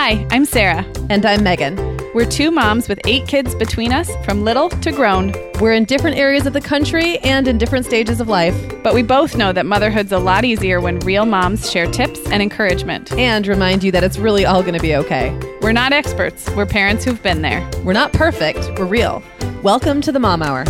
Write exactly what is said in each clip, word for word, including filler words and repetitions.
Hi, I'm Sarah. And I'm Megan. We're two moms with eight kids between us, from little to grown. We're in different areas of the country and in different stages of life. But we both know that motherhood's a lot easier when real moms share tips and encouragement. And remind you that it's really all going to be okay. We're not experts. We're parents who've been there. We're not perfect. We're real. Welcome to the Mom Hour.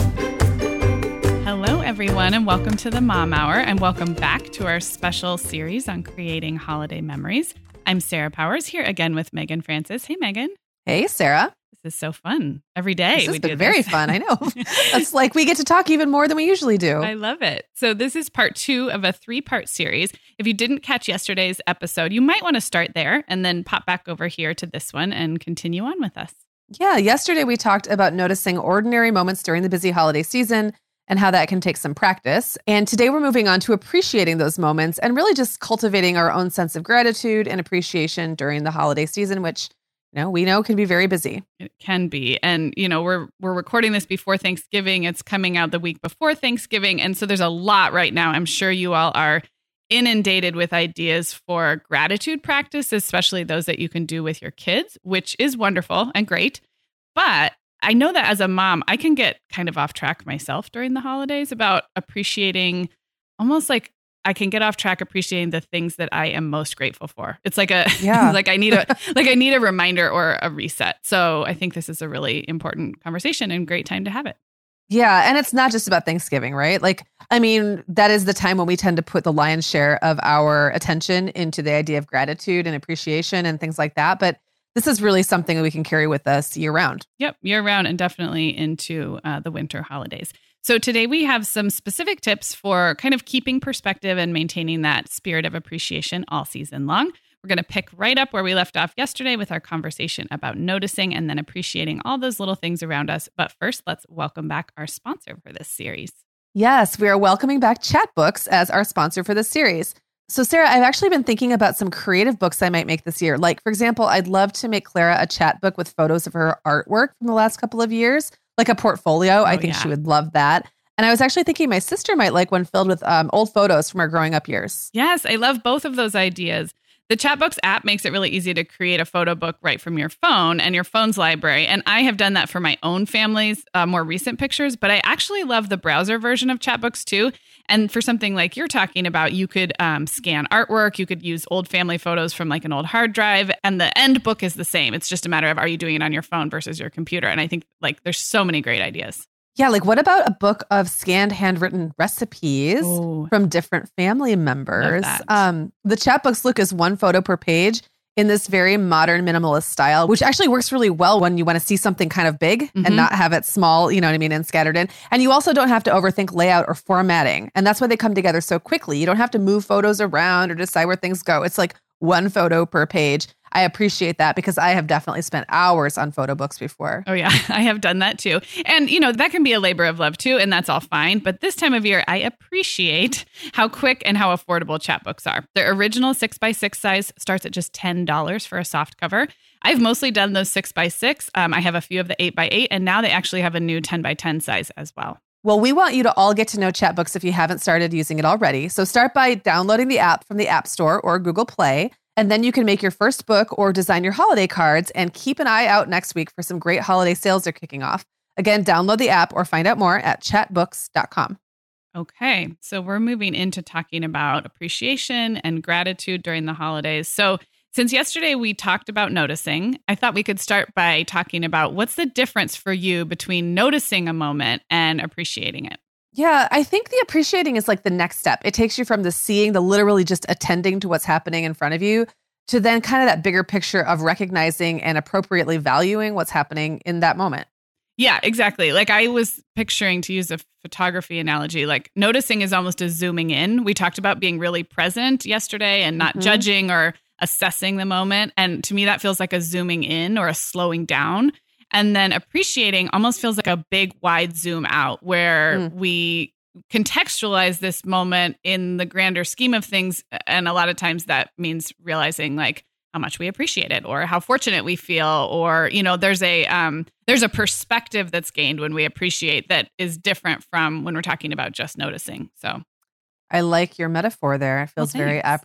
Hello, everyone, and welcome to the Mom Hour, and welcome back to our special series on creating holiday memories. I'm Sarah Powers, here again with Megan Francis. Hey, Megan. Hey, Sarah. This is so fun. Every day this we has do been very this. fun. I know. It's like we get to talk even more than we usually do. I love it. So this is part two of a three-part series. If you didn't catch yesterday's episode, you might want to start there and then pop back over here to this one and continue on with us. Yeah, yesterday we talked about noticing ordinary moments during the busy holiday season and how that can take some practice. And today we're moving on to appreciating those moments and really just cultivating our own sense of gratitude and appreciation during the holiday season, which you know, we know can be very busy. It can be. And, you know, we're we're recording this before Thanksgiving. It's coming out the week before Thanksgiving. And so there's a lot right now. I'm sure you all are inundated with ideas for gratitude practice, especially those that you can do with your kids, which is wonderful and great. But I know that as a mom, I can get kind of off track myself during the holidays about appreciating almost like I can get off track appreciating the things that I am most grateful for. It's like a, yeah. like I need a, like I need a reminder or a reset. So I think this is a really important conversation and great time to have it. Yeah. And it's not just about Thanksgiving, right? Like, I mean, that is the time when we tend to put the lion's share of our attention into the idea of gratitude and appreciation and things like that. But this is really something that we can carry with us year round. Yep. Year round and definitely into uh, the winter holidays. So today we have some specific tips for kind of keeping perspective and maintaining that spirit of appreciation all season long. We're going to pick right up where we left off yesterday with our conversation about noticing and then appreciating all those little things around us. But first, let's welcome back our sponsor for this series. Yes, we are welcoming back Chatbooks as our sponsor for this series. So Sarah, I've actually been thinking about some creative books I might make this year. Like, for example, I'd love to make Clara a chat book with photos of her artwork from the last couple of years. Like a portfolio. Oh, I think yeah. She would love that. And I was actually thinking my sister might like one filled with um, old photos from her growing up years. Yes, I love both of those ideas. The Chatbooks app makes it really easy to create a photo book right from your phone and your phone's library. And I have done that for my own family's uh, more recent pictures, but I actually love the browser version of Chatbooks too. And for something like you're talking about, you could um, scan artwork, you could use old family photos from like an old hard drive, and the end book is the same. It's just a matter of, are you doing it on your phone versus your computer? And I think like there's so many great ideas. Yeah, like what about a book of scanned handwritten recipes Ooh, from different family members? Um, the Chatbooks look is one photo per page in this very modern minimalist style, which actually works really well when you want to see something kind of big mm-hmm. and not have it small, you know what I mean, and scattered in. And you also don't have to overthink layout or formatting. And that's why they come together so quickly. You don't have to move photos around or decide where things go. It's like one photo per page. I appreciate that because I have definitely spent hours on photo books before. Oh, yeah, I have done that too. And, you know, that can be a labor of love too, and that's all fine. But this time of year, I appreciate how quick and how affordable Chatbooks are. Their original six by six size starts at just ten dollars for a soft cover. I've mostly done those six by six. Um, I have a few of the eight by eight, and now they actually have a new ten by ten size as well. Well, we want you to all get to know Chatbooks if you haven't started using it already. So start by downloading the app from the App Store or Google Play. And then you can make your first book or design your holiday cards, and keep an eye out next week for some great holiday sales they're kicking off. Again, download the app or find out more at chatbooks dot com. Okay, so we're moving into talking about appreciation and gratitude during the holidays. So since yesterday we talked about noticing, I thought we could start by talking about what's the difference for you between noticing a moment and appreciating it. Yeah, I think the appreciating is like the next step. It takes you from the seeing, the literally just attending to what's happening in front of you, to then kind of that bigger picture of recognizing and appropriately valuing what's happening in that moment. Yeah, exactly. Like I was picturing, to use a photography analogy, like noticing is almost a zooming in. We talked about being really present yesterday and not mm-hmm. judging or assessing the moment. And to me, that feels like a zooming in or a slowing down. And then appreciating almost feels like a big, wide zoom out where mm. we contextualize this moment in the grander scheme of things. And a lot of times that means realizing like how much we appreciate it or how fortunate we feel, or, you know, there's a um, there's a perspective that's gained when we appreciate that is different from when we're talking about just noticing. So I like your metaphor there. It feels well, very apropos.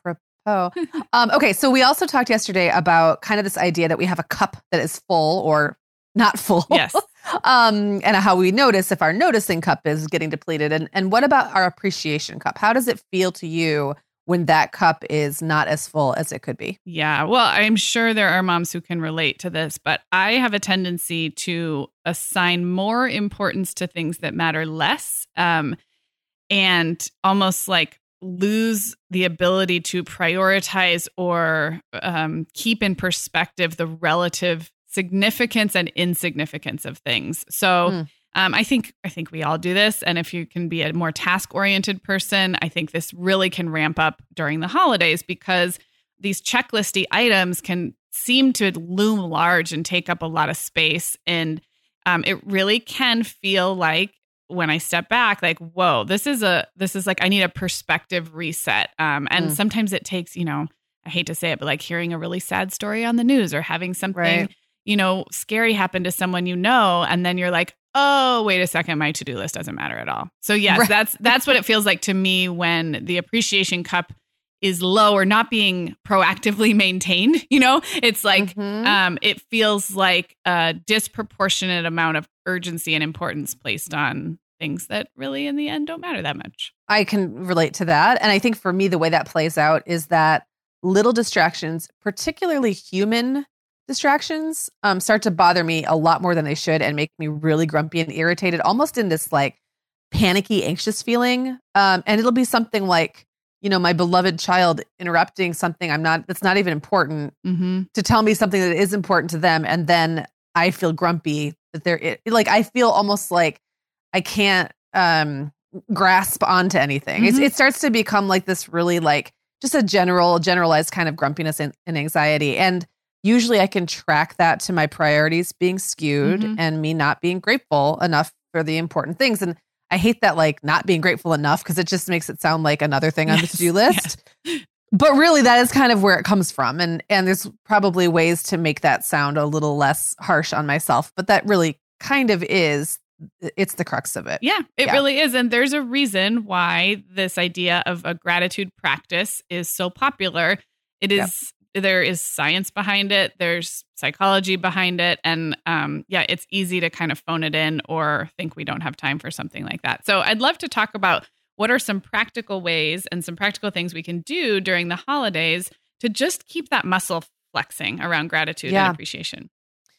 Oh, um, okay. So we also talked yesterday about kind of this idea that we have a cup that is full or not full. Yes. um, and how we notice if our noticing cup is getting depleted. And, and what about our appreciation cup? How does it feel to you when that cup is not as full as it could be? Yeah, well, I'm sure there are moms who can relate to this, but I have a tendency to assign more importance to things that matter less, um, and almost like lose the ability to prioritize or um, keep in perspective the relative significance and insignificance of things. So mm. um, I think I think we all do this. And if you can be a more task-oriented person, I think this really can ramp up during the holidays because these checklisty items can seem to loom large and take up a lot of space. And um, it really can feel like when I step back, like, whoa, this is a, this is like, I need a perspective reset. Um, and mm. sometimes it takes, you know, I hate to say it, but like hearing a really sad story on the news or having something, right. you know, scary happen to someone you know. And then you're like, oh, wait a second, my to-do list doesn't matter at all. So yes, right. that's, that's what it feels like to me when the appreciation cup is low or not being proactively maintained. You know, it's like, mm-hmm. um, it feels like a disproportionate amount of urgency and importance placed on things that really in the end don't matter that much. I can relate to that. And I think for me, the way that plays out is that little distractions, particularly human distractions, um, start to bother me a lot more than they should and make me really grumpy and irritated, almost in this like panicky, anxious feeling. Um, and it'll be something like, you know, my beloved child interrupting something I'm not, that's not even important mm-hmm. to tell me something that is important to them. And then I feel grumpy that they're it, like, I feel almost like I can't um, grasp onto anything. Mm-hmm. It's, it starts to become like this really like just a general, generalized kind of grumpiness and, and anxiety. And usually I can track that to my priorities being skewed mm-hmm. and me not being grateful enough for the important things. And I hate that, like, not being grateful enough because it just makes it sound like another thing on yes, the to-do list. Yes. But really, that is kind of where it comes from. And and there's probably ways to make that sound a little less harsh on myself. But that really kind of is, it's the crux of it. Yeah, it yeah. really is. And there's a reason why this idea of a gratitude practice is so popular. It is... Yep. There is science behind it. There's psychology behind it. And um, yeah, it's easy to kind of phone it in or think we don't have time for something like that. So I'd love to talk about what are some practical ways and some practical things we can do during the holidays to just keep that muscle flexing around gratitude yeah. and appreciation.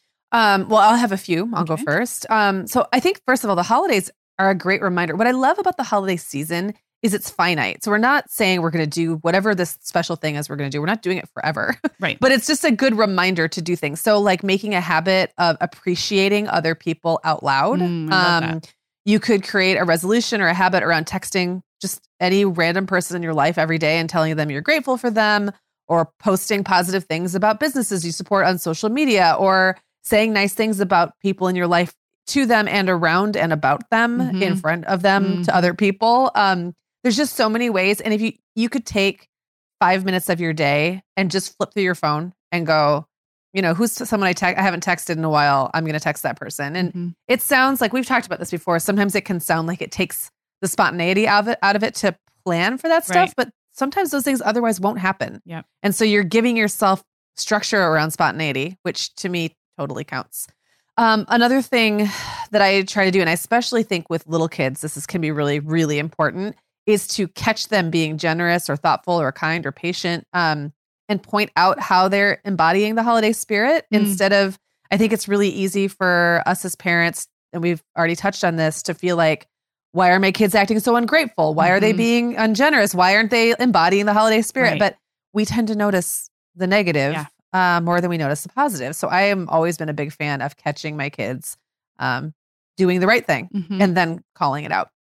Um, well, I'll have a few. I'll okay. go first. Um, so I think, first of all, the holidays are a great reminder. What I love about the holiday season is it's finite. So we're not saying we're going to do whatever this special thing is we're going to do. We're not doing it forever. Right. But it's just a good reminder to do things. So like making a habit of appreciating other people out loud. Mm, I love um, that. You could create a resolution or a habit around texting just any random person in your life every day and telling them you're grateful for them, or posting positive things about businesses you support on social media, or saying nice things about people in your life to them and around and about them mm-hmm. in front of them mm-hmm. to other people. Um, There's just so many ways. And if you, you could take five minutes of your day and just flip through your phone and go, you know, who's someone I text, I haven't texted in a while. I'm going to text that person. And mm-hmm. it sounds like we've talked about this before. Sometimes it can sound like it takes the spontaneity out of it, out of it to plan for that stuff. Right. But sometimes those things otherwise won't happen. Yep. And so you're giving yourself structure around spontaneity, which to me totally counts. Um, another thing that I try to do, and I especially think with little kids, this is, can be really, really important, is to catch them being generous or thoughtful or kind or patient, um, and point out how they're embodying the holiday spirit mm. instead of, I think it's really easy for us as parents, and we've already touched on this, to feel like, why are my kids acting so ungrateful? Why mm-hmm. are they being ungenerous? Why aren't they embodying the holiday spirit? Right. But we tend to notice the negative yeah. uh, more than we notice the positive. So I am always been a big fan of catching my kids um, doing the right thing mm-hmm. and then calling it out.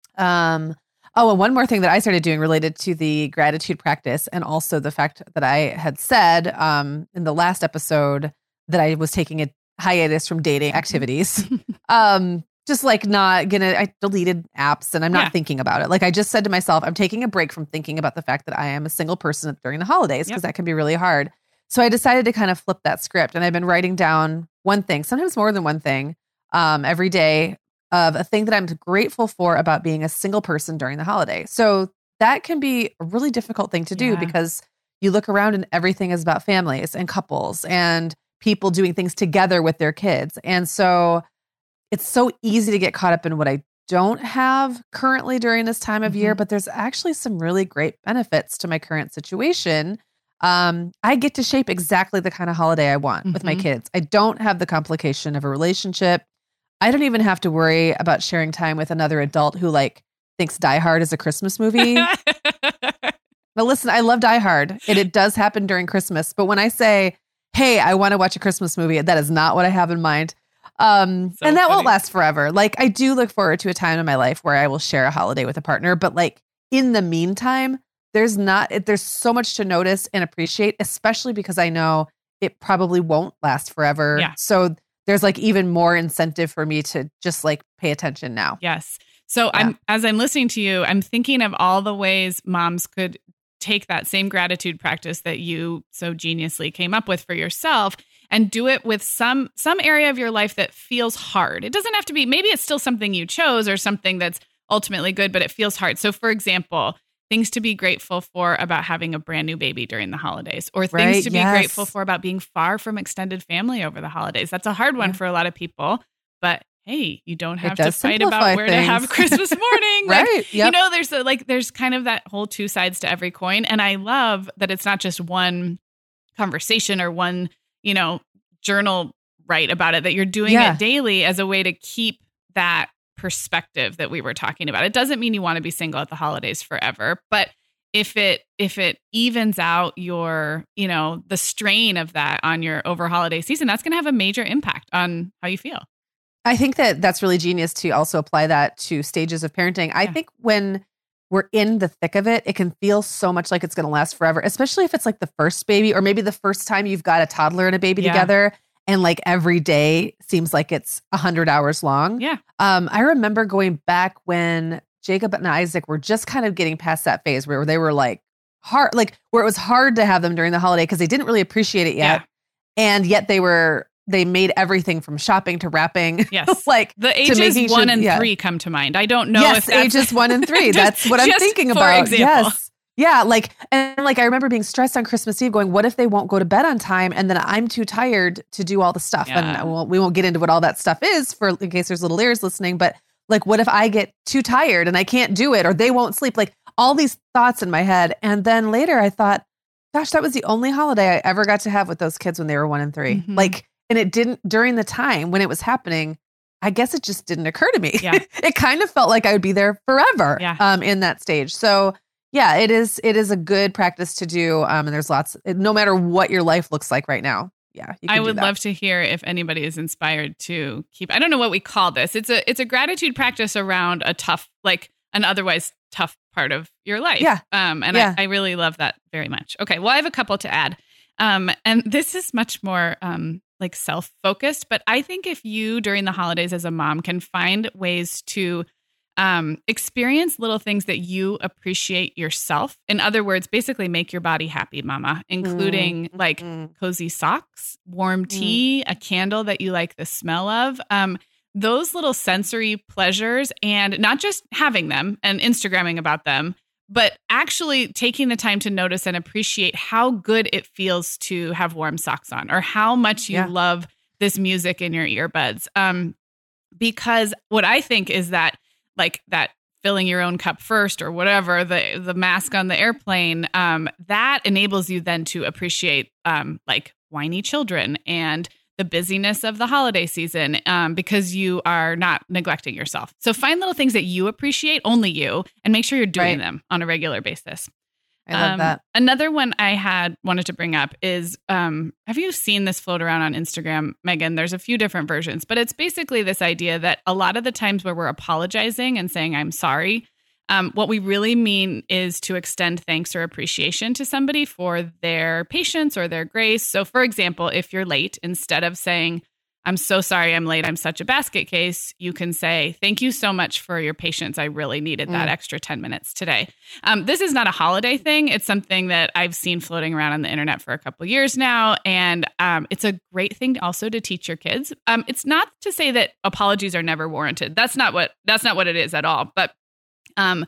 Um, Oh, and one more thing that I started doing related to the gratitude practice, and also the fact that I had said um, in the last episode that I was taking a hiatus from dating activities. um, just like not gonna, I deleted apps and I'm not yeah. thinking about it. Like I just said to myself, I'm taking a break from thinking about the fact that I am a single person during the holidays, because yep. that can be really hard. So I decided to kind of flip that script, and I've been writing down one thing, sometimes more than one thing, um, every day, of a thing that I'm grateful for about being a single person during the holiday. So that can be a really difficult thing to do yeah. because you look around and everything is about families and couples and people doing things together with their kids. And so it's so easy to get caught up in what I don't have currently during this time of mm-hmm. year, but there's actually some really great benefits to my current situation. Um, I get to shape exactly the kind of holiday I want mm-hmm. with my kids. I don't have the complication of a relationship. I don't even have to worry about sharing time with another adult who like thinks Die Hard is a Christmas movie. But listen, I love Die Hard and it does happen during Christmas. But when I say, hey, I want to watch a Christmas movie, that is not what I have in mind. Um, so and that funny. Won't last forever. Like I do look forward to a time in my life where I will share a holiday with a partner. But like in the meantime, there's not, there's so much to notice and appreciate, especially because I know it probably won't last forever. Yeah. So there's like even more incentive for me to just like pay attention now. Yes. So yeah. I'm, as I'm listening to you, I'm thinking of all the ways moms could take that same gratitude practice that you so geniusly came up with for yourself and do it with some some area of your life that feels hard. It doesn't have to be, maybe it's still something you chose or something that's ultimately good, but it feels hard. So for example, things to be grateful for about having a brand new baby during the holidays, or things right, to be yes. grateful for about being far from extended family over the holidays. That's a hard one yeah. for a lot of people, but hey, you don't have to fight about where things. to have Christmas morning. Right. Like, yep. You know, there's a, like, there's kind of that whole two sides to every coin. And I love that it's not just one conversation or one, you know, journal write about it, that you're doing yeah. it daily as a way to keep that perspective that we were talking about. It doesn't mean you want to be single at the holidays forever, but if it, if it evens out your, you know, the strain of that on your over holiday season, that's going to have a major impact on how you feel. I think that that's really genius to also apply that to stages of parenting. Yeah. I think when we're in the thick of it, it can feel so much like it's going to last forever, especially if it's like the first baby or maybe the first time you've got a toddler and a baby yeah. together and like every day seems like it's a hundred hours long. Yeah. Um, I remember going back when Jacob and Isaac were just kind of getting past that phase where they were like hard, like where it was hard to have them during the holiday because they didn't really appreciate it yet. Yeah. And yet they were They made everything from shopping to wrapping. Yes. like the ages one sure, and yeah. three come to mind. I don't know yes, if that's ages one and three. That's what I'm thinking for about. Example. Yes. Yeah. Like, and like, I remember being stressed on Christmas Eve going, what if they won't go to bed on time? And then I'm too tired to do all the stuff. Yeah. And well, we won't get into what all that stuff is for in case there's little ears listening, but like, what if I get too tired and I can't do it or they won't sleep? Like all these thoughts in my head. And then later I thought, gosh, that was the only holiday I ever got to have with those kids when they were one and three. Mm-hmm. Like, and it didn't during the time when it was happening. I guess it just didn't occur to me. Yeah. It kind of felt like I would be there forever yeah. um, in that stage. So yeah, it is. It is a good practice to do. Um, and there's lots, no matter what your life looks like right now. Yeah. You can I do would that. love to hear if anybody is inspired to keep, I don't know what we call this. It's a, it's a gratitude practice around a tough, like an otherwise tough part of your life. Yeah. Um, and yeah. I, I really love that very much. Okay. Well, I have a couple to add. Um, and this is much more, um, like self-focused, but I think if you during the holidays as a mom can find ways to um, experience little things that you appreciate yourself. In other words, basically make your body happy, mama, including mm-hmm. like cozy socks, warm tea, mm. a candle that you like the smell of. Um, those little sensory pleasures, and not just having them and Instagramming about them, but actually taking the time to notice and appreciate how good it feels to have warm socks on, or how much you yeah. love this music in your earbuds. Um, because what I think is that like that filling your own cup first or whatever, the, the mask on the airplane, um, that enables you then to appreciate um, like whiny children and the busyness of the holiday season, um, because you are not neglecting yourself. So find little things that you appreciate, only you, and make sure you're doing right. them on a regular basis. I love um, that. Another one I had wanted to bring up is, um, have you seen this float around on Instagram, Megan? There's a few different versions, but it's basically this idea that a lot of the times where we're apologizing and saying, I'm sorry, Um, what we really mean is to extend thanks or appreciation to somebody for their patience or their grace. So, for example, if you're late, instead of saying, I'm so sorry I'm late, I'm such a basket case, you can say, thank you so much for your patience. I really needed that mm. extra ten minutes today. Um, this is not a holiday thing. It's something that I've seen floating around on the internet for a couple of years now. And um, it's a great thing also to teach your kids. Um, it's not to say that apologies are never warranted. That's not what, that's not what it is at all. But Um,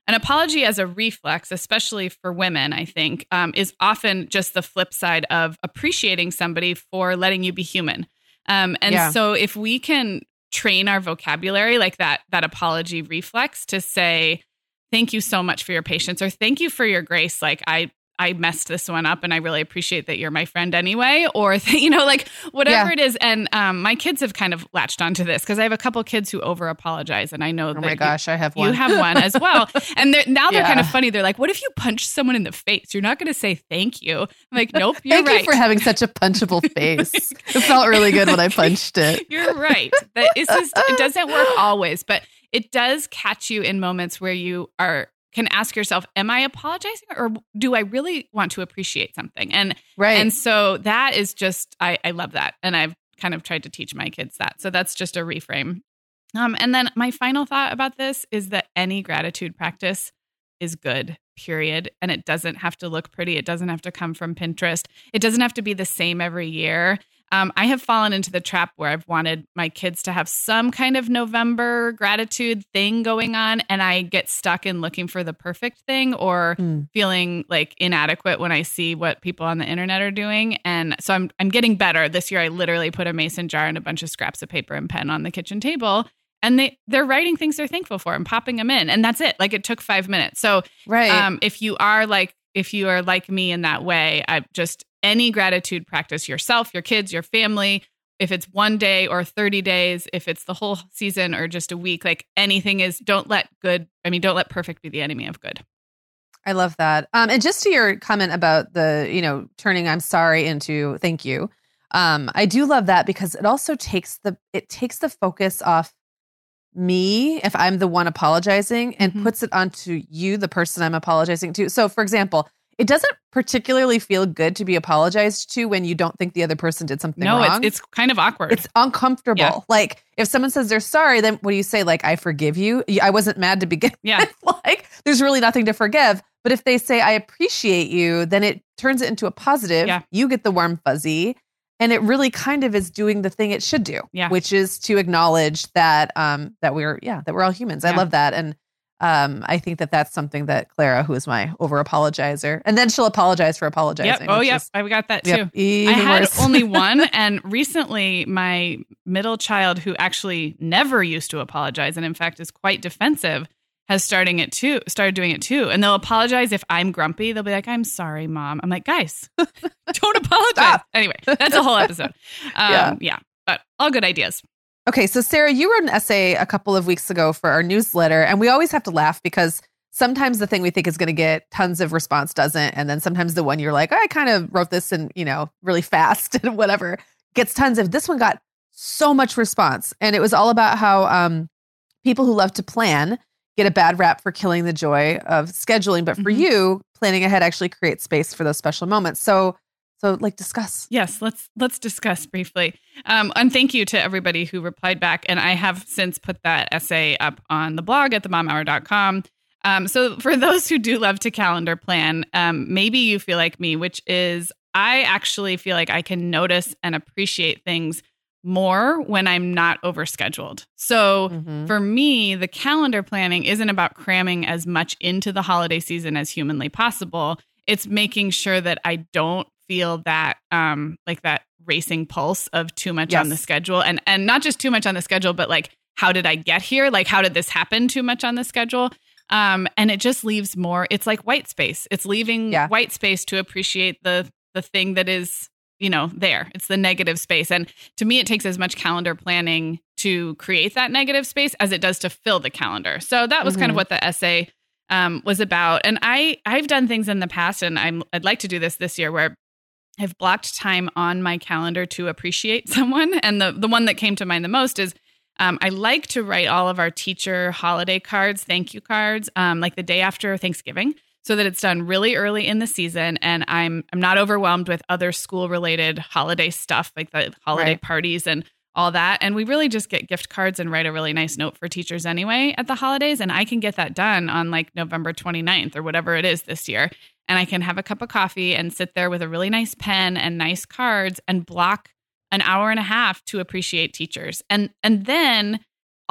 an apology as a reflex, especially for women, I think, um, is often just the flip side of appreciating somebody for letting you be human. Um, and yeah. so if we can train our vocabulary like that, that apology reflex to say, thank you so much for your patience, or thank you for your grace. Like I, I messed this one up and I really appreciate that you're my friend anyway, or, you know, like whatever yeah. it is. And um, my kids have kind of latched onto this because I have a couple kids who over apologize. And I know oh that my gosh, you, I have one. You have one as well. And they're, now they're yeah. kind of funny. They're like, what if you punch someone in the face? You're not going to say thank you. I'm like, nope, you're thank right. Thank you for having such a punchable face. It felt really good when I punched it. You're right. That it's just, it doesn't work always, but it does catch you in moments where you are can ask yourself, am I apologizing or do I really want to appreciate something? And right. and so that is just, I, I love that. And I've kind of tried to teach my kids that. So that's just a reframe. Um, and then my final thought about this is that any gratitude practice is good, period. And it doesn't have to look pretty. It doesn't have to come from Pinterest. It doesn't have to be the same every year. Um, I have fallen into the trap where I've wanted my kids to have some kind of November gratitude thing going on, and I get stuck in looking for the perfect thing or mm. feeling like inadequate when I see what people on the internet are doing. And so I'm I'm getting better. This year, I literally put a mason jar and a bunch of scraps of paper and pen on the kitchen table, and they they're writing things they're thankful for and popping them in, and that's it. Like it took five minutes. So right. um, if you are like if you are like me in that way, I just any gratitude practice yourself, your kids, your family, if it's one day or thirty days, if it's the whole season or just a week, like anything is, don't let good, I mean, don't let perfect be the enemy of good. I love that. Um, and just to your comment about the, you know, turning I'm sorry into thank you. Um, I do love that because it also takes the, it takes the focus off me if I'm the one apologizing and mm-hmm. puts it onto you, the person I'm apologizing to. So for example, it doesn't particularly feel good to be apologized to when you don't think the other person did something no, wrong. No, it's, it's kind of awkward. It's uncomfortable. Yeah. Like if someone says they're sorry, then what do you say? Like, I forgive you. I wasn't mad to begin yeah. with. Like there's really nothing to forgive. But if they say, I appreciate you, then it turns it into a positive. Yeah. You get the warm fuzzy. And it really kind of is doing the thing it should do, yeah. which is to acknowledge that um, that we're, yeah, that we're all humans. Yeah. I love that. And Um, I think that that's something that Clara, who is my over apologizer, and then she'll apologize for apologizing. Yep. Oh, yep. I've got that too. Yep, I had worse. only one. And recently my middle child, who actually never used to apologize and in fact is quite defensive, has starting it too, started doing it too. And they'll apologize if I'm grumpy. They'll be like, I'm sorry, Mom. I'm like, guys, don't apologize. Stop. Anyway, that's a whole episode. Um, yeah. yeah. But all good ideas. Okay, so Sarah, you wrote an essay a couple of weeks ago for our newsletter, and we always have to laugh because sometimes the thing we think is going to get tons of response doesn't, and then sometimes the one you're like, oh, I kind of wrote this in, you know, really fast and whatever, gets tons of. This one got so much response, and it was all about how um, people who love to plan get a bad rap for killing the joy of scheduling, but for mm-hmm. you, planning ahead actually creates space for those special moments. So. So like discuss. Yes, let's let's discuss briefly. Um, and thank you to everybody who replied back. And I have since put that essay up on the blog at the mom hour dot com. Um, so for those who do love to calendar plan, um, maybe you feel like me, which is I actually feel like I can notice and appreciate things more when I'm not overscheduled. So mm-hmm. for me, the calendar planning isn't about cramming as much into the holiday season as humanly possible. It's making sure that I don't feel that um like that racing pulse of too much yes. on the schedule and and not just too much on the schedule, but like, how did I get here? Like, how did this happen too much on the schedule? Um, and it just leaves more, it's like white space. It's leaving yeah. white space to appreciate the the thing that is, you know, there. It's the negative space. And to me, it takes as much calendar planning to create that negative space as it does to fill the calendar. So that was mm-hmm. kind of what the essay um was about. And I I've done things in the past, and I'm I'd like to do this this year, where I've blocked time on my calendar to appreciate someone. And the, the one that came to mind the most is um, I like to write all of our teacher holiday cards, thank you cards, um, like the day after Thanksgiving, so that it's done really early in the season. And I'm I'm not overwhelmed with other school related holiday stuff, like the holiday right. parties and all that. And we really just get gift cards and write a really nice note for teachers anyway at the holidays. And I can get that done on like November twenty-ninth or whatever it is this year. And I can have a cup of coffee and sit there with a really nice pen and nice cards and block an hour and a half to appreciate teachers. And and then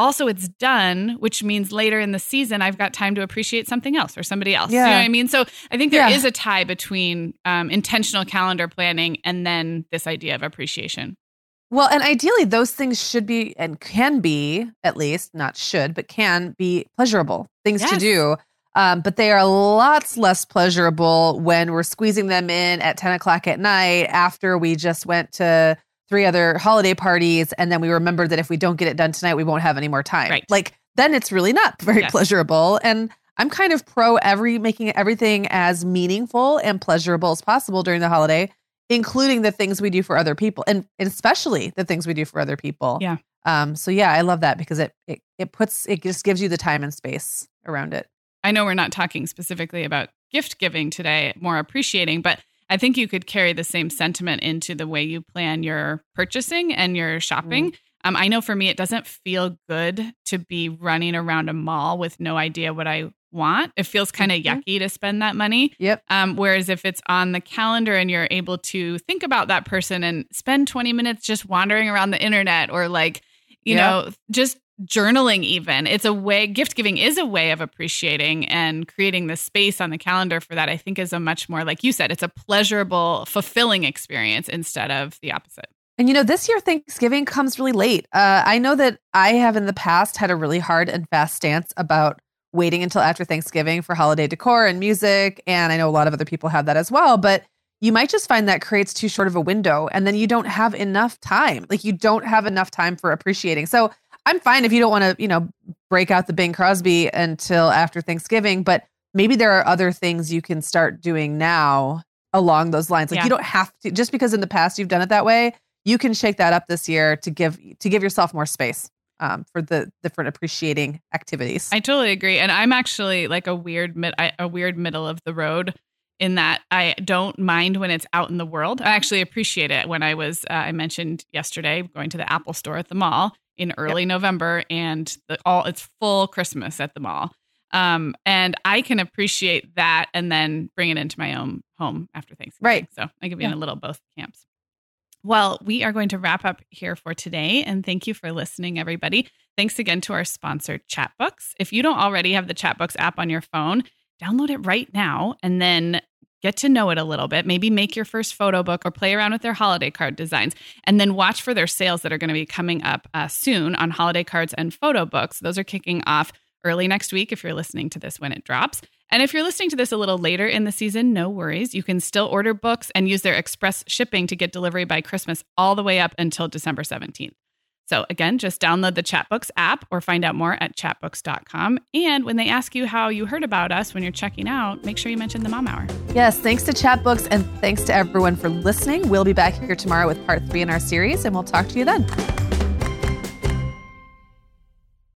also it's done, which means later in the season, I've got time to appreciate something else or somebody else. Yeah. You know what I mean? So I think there Yeah. is a tie between um, intentional calendar planning and then this idea of appreciation. Well, and ideally those things should be and can be, at least not should, but can be pleasurable things Yes. to do. Um, but they are lots less pleasurable when we're squeezing them in at ten o'clock at night after we just went to three other holiday parties. And then we remember that if we don't get it done tonight, we won't have any more time. Right. Like then it's really not very Yes. pleasurable. And I'm kind of pro every making everything as meaningful and pleasurable as possible during the holiday, including the things we do for other people and especially the things we do for other people. Yeah. Um, so yeah, I love that because it, it, it puts, it just gives you the time and space around it. I know we're not talking specifically about gift giving today, more appreciating, but I think you could carry the same sentiment into the way you plan your purchasing and your shopping. Mm. Um, I know for me, it doesn't feel good to be running around a mall with no idea what I want. It feels kind of mm-hmm. yucky to spend that money. Yep. Um, whereas if it's on the calendar and you're able to think about that person and spend twenty minutes just wandering around the internet or like, you yep. know, just journaling even, it's a way, gift giving is a way of appreciating and creating the space on the calendar for that, I think is a much more, like you said, it's a pleasurable, fulfilling experience instead of the opposite. And, you know, this year Thanksgiving comes really late. Uh, I know that I have in the past had a really hard and fast stance about waiting until after Thanksgiving for holiday decor and music. And I know a lot of other people have that as well, but you might just find that creates too short of a window and then you don't have enough time. Like you don't have enough time for appreciating. So I'm fine if you don't want to, you know, break out the Bing Crosby until after Thanksgiving, but maybe there are other things you can start doing now along those lines. Like yeah. you don't have to, just because in the past you've done it that way, you can shake that up this year to give to give yourself more space um, for the different appreciating activities. I totally agree, and I'm actually like a weird mid, a weird middle of the road in that I don't mind when it's out in the world. I actually appreciate it. When I was, uh, I mentioned yesterday, going to the Apple store at the mall in early yep. November, and the, all it's full Christmas at the mall. Um, and I can appreciate that and then bring it into my own home after Thanksgiving. Right. So I could be yeah. in a little both camps. Well, we are going to wrap up here for today. And thank you for listening, everybody. Thanks again to our sponsor, Chatbooks. If you don't already have the Chatbooks app on your phone, download it right now and then get to know it a little bit. Maybe make your first photo book or play around with their holiday card designs. And then watch for their sales that are going to be coming up uh, soon on holiday cards and photo books. Those are kicking off early next week if you're listening to this when it drops. And if you're listening to this a little later in the season, no worries. You can still order books and use their express shipping to get delivery by Christmas all the way up until December seventeenth. So again, just download the Chatbooks app or find out more at chatbooks dot com. And when they ask you how you heard about us when you're checking out, make sure you mention the Mom Hour. Yes, thanks to Chatbooks and thanks to everyone for listening. We'll be back here tomorrow with part three in our series, and we'll talk to you then.